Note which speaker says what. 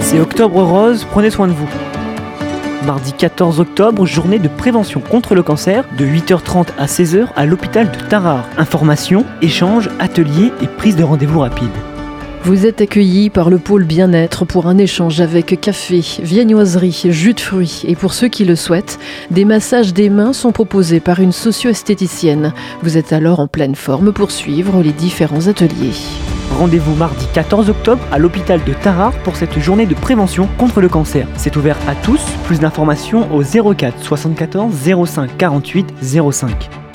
Speaker 1: C'est Octobre Rose, prenez soin de vous. Mardi 14 octobre, journée de prévention contre le cancer, de 8h30 à 16h à l'hôpital de Tarare. Informations, échanges, ateliers et prise de rendez-vous rapide.
Speaker 2: Vous êtes accueillis par le pôle bien-être pour un échange avec café, viennoiserie, jus de fruits. Et pour ceux qui le souhaitent, des massages des mains sont proposés par une socio-esthéticienne. Vous êtes alors en pleine forme pour suivre les différents ateliers.
Speaker 1: Rendez-vous mardi 14 octobre à l'hôpital de Tarare pour cette journée de prévention contre le cancer. C'est ouvert à tous. Plus d'informations au 04 74 05 48 05.